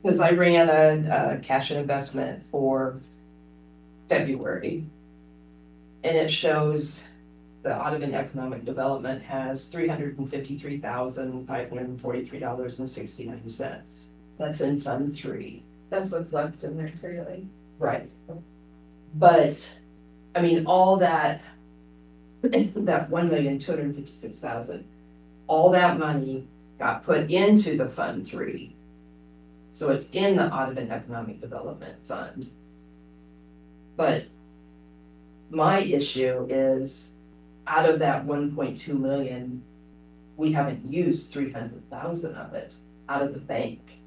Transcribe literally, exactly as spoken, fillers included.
Cause I ran a, a cash and investment for February. And it shows the Audubon Economic Development has three hundred and fifty-three thousand, five hundred and forty-three dollars and sixty-nine cents. That's in Fund Three. That's what's left in there clearly. Right. But, I mean, all that, that one million, two hundred and fifty-six thousand, all that money got put into the Fund Three. So it's in the Audubon Economic Development Fund. But my issue is, out of that one point two million, we haven't used three hundred thousand of it out of the bank.